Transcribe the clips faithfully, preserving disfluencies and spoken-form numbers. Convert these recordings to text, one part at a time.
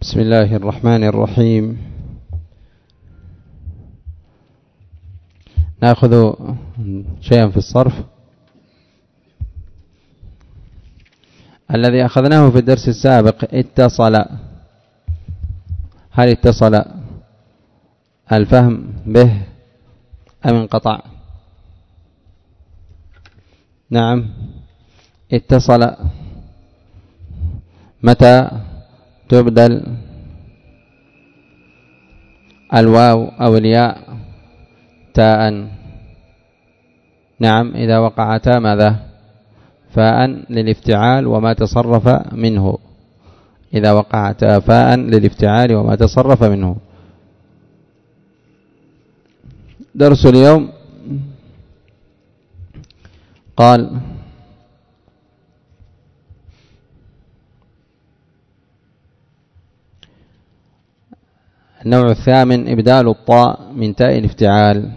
بسم الله الرحمن الرحيم. نأخذ شيئا في الصرف الذي أخذناه في الدرس السابق. اتصل، هل اتصل الفهم به أم انقطع؟ نعم اتصل. متى تبدل الواو أو الياء تاء؟ نعم إذا وقعتا ماذا؟ فاء للافتعال وما تصرف منه. إذا وقعتا فاء للافتعال وما تصرف منه. درس اليوم قال: النوع الثامن إبدال الطاء من تاء الافتعال.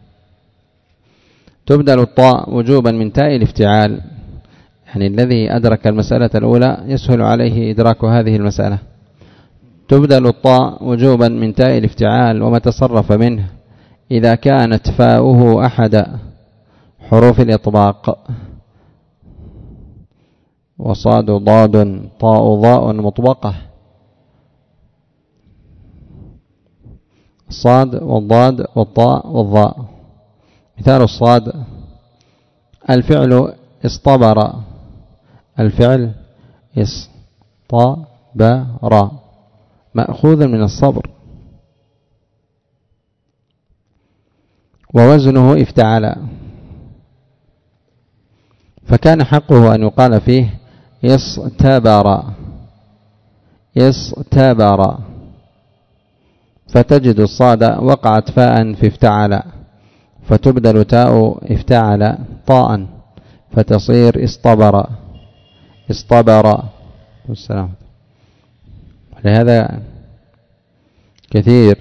تبدل الطاء وجوبا من تاء الافتعال، يعني الذي أدرك المسألة الأولى يسهل عليه إدراك هذه المسألة. تبدل الطاء وجوبا من تاء الافتعال وما تصرف منه إذا كانت فاؤه أحد حروف الإطباق، وصاد ضاد طاء ضاء مطبقة. الصاد والضاد والطاء والضاء. مثال الصاد: الفعل اصطبر. الفعل اصطبر مأخوذ من الصبر، ووزنه افتعل، فكان حقه أن يقال فيه اصطبر اصطبر، فتجد الصاد وقعت فاء في افتعل، فتبدل تاء افتعل طاء فتصير اصطبر اصطبر. والسلام. لهذا كثير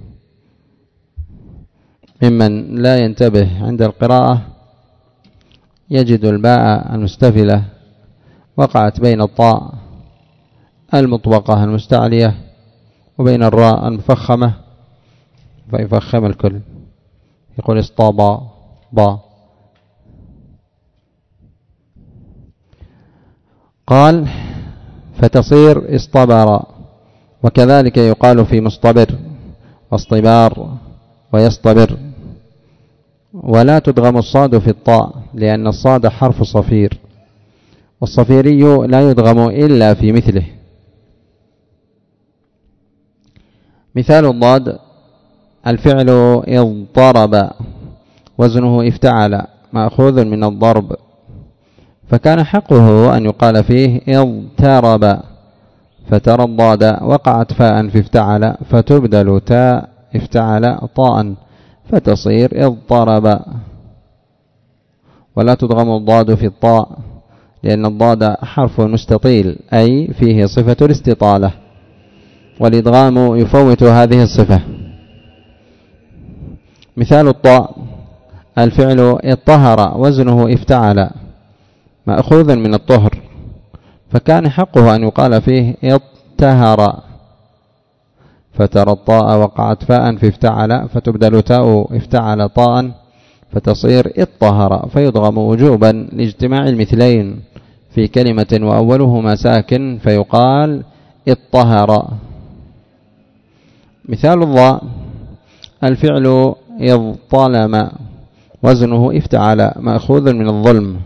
ممن لا ينتبه عند القراءة يجد الباء المستفلة وقعت بين الطاء المطبقة المستعلية وبين الراء المفخمة، فيفخم الكل، يقول اصطابا با. قال: فتصير اصطبر. وكذلك يقال في مصطبر واصطبار ويصطبر. ولا تدغم الصاد في الطاء لأن الصاد حرف صفير، والصفيري لا يدغم إلا في مثله. مثال الضاد: الفعل اضطرب، وزنه افتعل مأخوذ من الضرب، فكان حقه أن يقال فيه اضطرب، فترى الضاد وقعت فاء في افتعل فتبدل تاء افتعل طاء فتصير اضطرب. ولا تدغم الضاد في الطاء لأن الضاد حرف مستطيل، أي فيه صفة الاستطالة، والإدغام يفوت هذه الصفة. مثال الطاء: الفعل اطهر، وزنه افتعل مأخوذ من الطهر، فكان حقه أن يقال فيه اطهر، فترى الطاء وقعت فاء في افتعل فتبدل تاء افتعل طاء فتصير اطهر، فيدغم وجوبا لاجتماع المثلين في كلمة وأولهما ساكن فيقال اطهر. مثال الضاء: الفعل اظلم، وزنه افتعل مأخوذ من الظلم،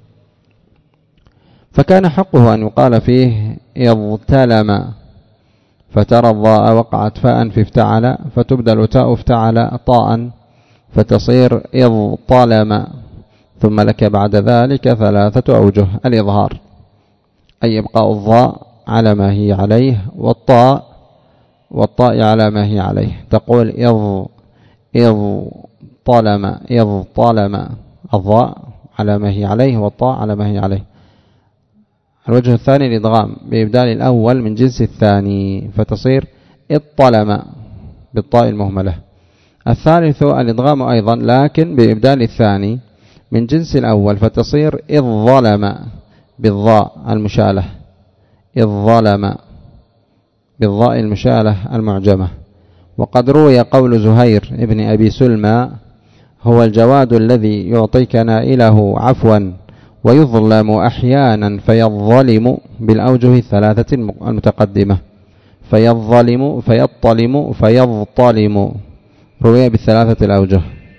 فكان حقه أن يقال فيه اظتلم، فترى الضاء وقعت فاء في افتعل فتبدل تاء افتعل طاء فتصير اظطلم. ثم لك بعد ذلك ثلاثة أوجه: الإظهار، أي يبقى الضاء على ما هي عليه، والطاء والطاء على ما هي عليه، تقول إظ إظ طلم إظ طلم، الضاء على ما هي عليه والطاء على ما هي عليه. الوجه الثاني الإدغام بإبدال الأول من جنس الثاني فتصير اطلم بالطاء المهملة. الثالث الإدغام أيضا لكن بإبدال الثاني من جنس الأول فتصير اظلم بالضاء المشالة اظلم. بالضاء المشالة المعجمة. وقد روي قول زهير ابن أبي سلمى: هو الجواد الذي يعطيك نائله عفوا ويظلم أحيانا فيظلم، بالأوجه الثلاثة المتقدمة: فيظلم فيطلم فيظطلم، روي بالثلاثة الأوجه.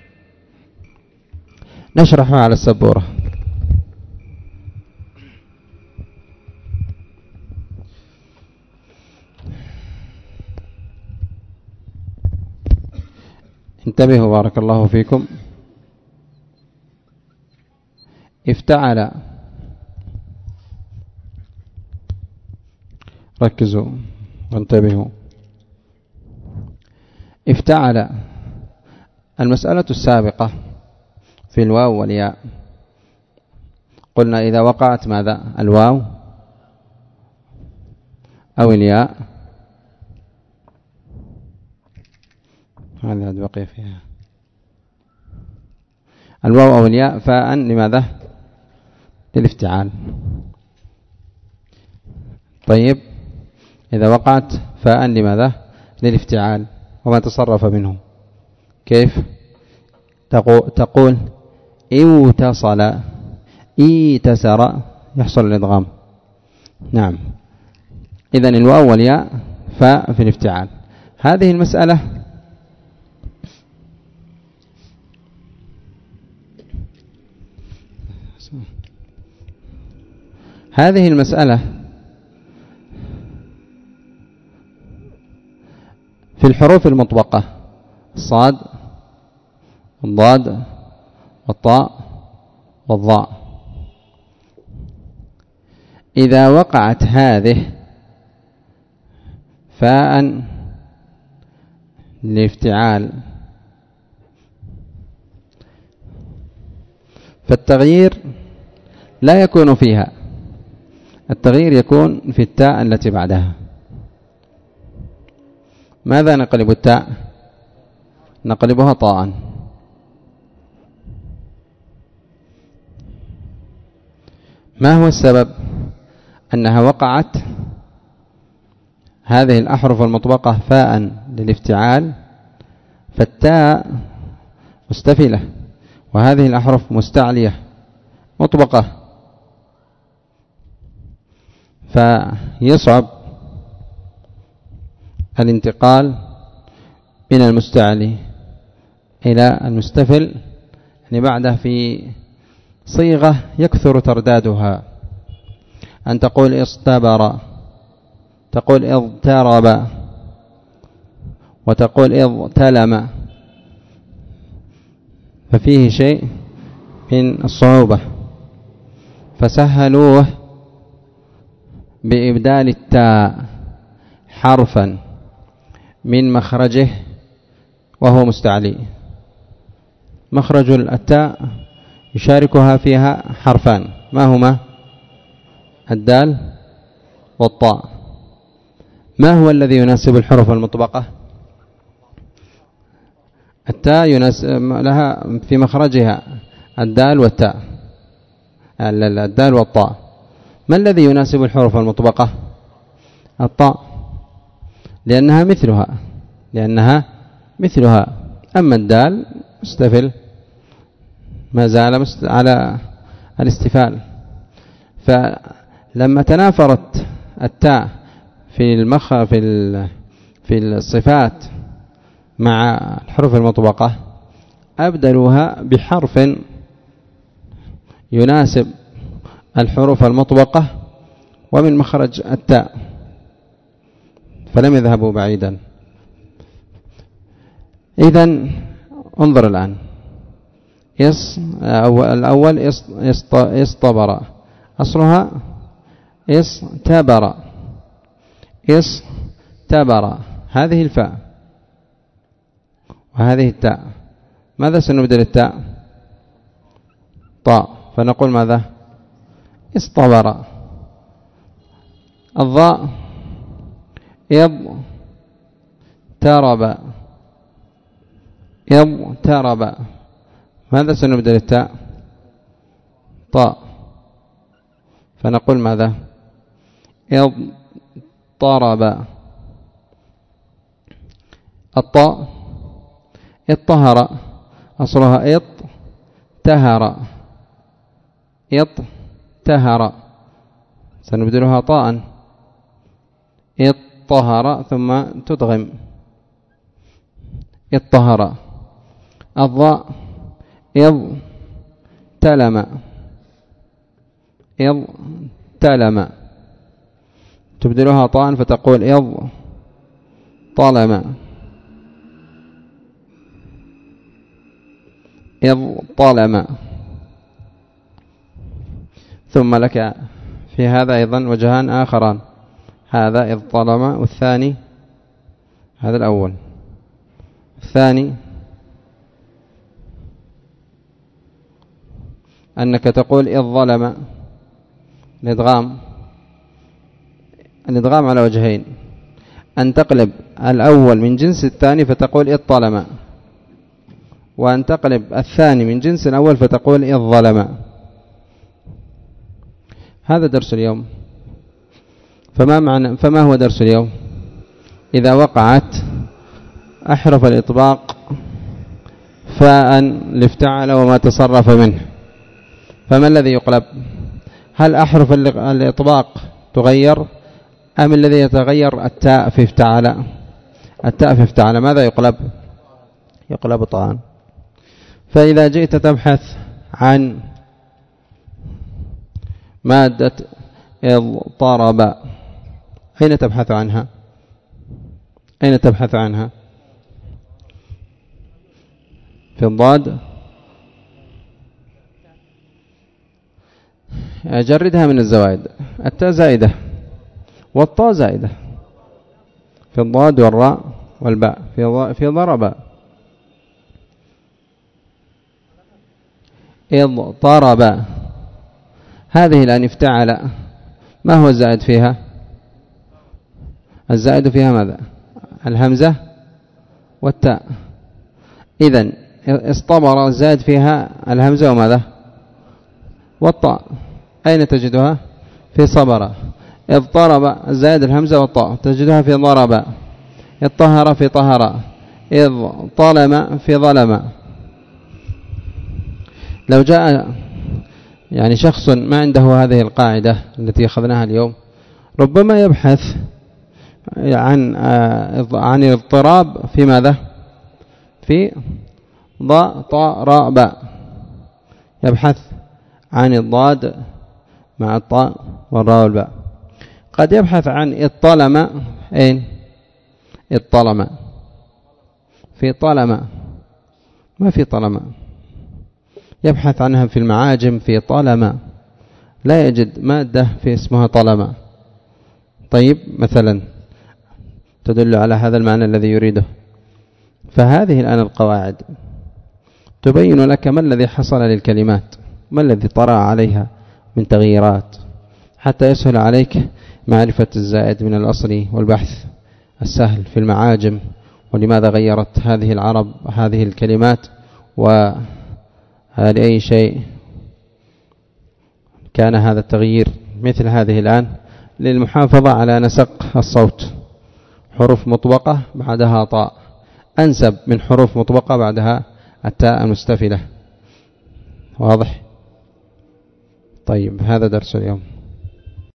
نشرح على السبورة. انتبهوا بارك الله فيكم. افتعل، ركزوا وانتبهوا. افتعل المسألة السابقة في الواو والياء، قلنا إذا وقعت ماذا؟ الواو أو الياء، هذا بقي فيها الواو أو الياء فاء لماذا؟ للافتعال. طيب إذا وقعت فاء لماذا؟ للافتعال. وما تصرف منه كيف؟ تقول اوتصل، ايتسر، يحصل الإدغام. نعم، إذن الواو والياء فاء في الافتعال. هذه المسألة هذه المسألة في الحروف المطبقة: الصاد والضاد والطاء والضاء. إذا وقعت هذه فاء للافتعال فالتغيير لا يكون فيها، التغيير يكون في التاء التي بعدها. ماذا نقلب التاء؟ نقلبها طاء. ما هو السبب؟ أنها وقعت هذه الأحرف المطبقة فاء للافتعال، فالتاء مستفلة وهذه الأحرف مستعلية مطبقة، فيصعب الانتقال من المستعلي إلى المستفل، يعني بعده في صيغة يكثر تردادها. أن تقول اصطبر، تقول اضطرب، وتقول اضتلم، ففيه شيء من الصعوبة، فسهلوه بإبدال التاء حرفا من مخرجه وهو مستعلي. مخرج التاء يشاركها فيها حرفان، ما هما؟ الدال والطاء. ما هو الذي يناسب الحروف المطبقة؟ التاء يناسب لها في مخرجها الدال والتاء، الدال والطاء. ما الذي يناسب الحروف المطبقة؟ الطاء، لأنها مثلها لأنها مثلها أما الدال مستفل، ما زال على الاستفال. فلما تنافرت التاء في المخ في في الصفات مع الحروف المطبقة أبدلوها بحرف يناسب الحروف المطبقة ومن مخرج التاء، فلم يذهبوا بعيدا. إذن انظر الآن، يص الأول اصطبر، أصلها اصطبر، اصطبر، هذه الفاء وهذه التاء. ماذا سنبدل التاء؟ طاء، فنقول ماذا؟ اصطبر. الضاء اضطرب، اضطرب، ماذا سنبدل التاء؟ طاء، فنقول ماذا؟ اضطرب. الطاء اطهر أصلها إط تهر إط تهر، سنبدلها طاء اطهر ثم تدغم اطهر. الضاء إض تلم إض تلم، تبدلها طاء فتقول إض طلم إض طلم. ثم لك في هذا أيضا وجهان آخران، هذا إض طلم، والثاني هذا الأول، الثاني أنك تقول إذ ظلم. الإدغام الإدغام على وجهين، أن تقلب الأول من جنس الثاني فتقول إذ طلم، وأن تقلب الثاني من جنس الأول فتقول إذ ظلم. هذا درس اليوم. فما معنى فما هو درس اليوم؟ إذا وقعت أحرف الإطباق فاء لافتعل وما تصرف منه، فما الذي يقلب؟ هل أحرف الإطباق تغير أم الذي يتغير التاء في افتعل؟ التاء في افتعل ماذا يقلب؟ يقلب طاء. فإذا جئت تبحث عن مادة اضطرب أين تبحث عنها؟ أين تبحث عنها؟ في الضاد. أجردها من الزوائد، التاء زائدة والطاء زائدة في الضاد والراء والباء في في ضرب. اضطرب هذه الآن افتعل، ما هو الزائد فيها؟ الزائد فيها ماذا؟ الهمزة والتاء. إذن اصطبر الزائد فيها الهمزة وماذا؟ والطاء. أين تجدها؟ في صبر. اضطرب الزائد الهمزة والطاء تجدها في ضرب. اطهر في طهر. إذ طلم في ظلم. لو جاء يعني شخص ما عنده هذه القاعدة التي أخذناها اليوم، ربما يبحث عن عن الاضطراب في ماذا؟ في ضاء طاء راء باء، يبحث عن الضاد مع الطاء والراء والباء. قد يبحث عن اطلم، أين؟ اطلم في طلم، ما في طلم. يبحث عنها في المعاجم في طلم، لا يجد مادة في اسمها طلم. طيب مثلا تدل على هذا المعنى الذي يريده. فهذه الآن القواعد تبين لك ما الذي حصل للكلمات، ما الذي طرأ عليها من تغييرات، حتى يسهل عليك معرفة الزائد من الأصل والبحث السهل في المعاجم، ولماذا غيرت هذه العرب هذه الكلمات، وهل أي شيء كان هذا التغيير. مثل هذه الآن للمحافظة على نسق الصوت، حروف مطبقة بعدها طاء أنسب من حروف مطبقة بعدها التاء المستفلة. واضح؟ طيب هذا درس اليوم.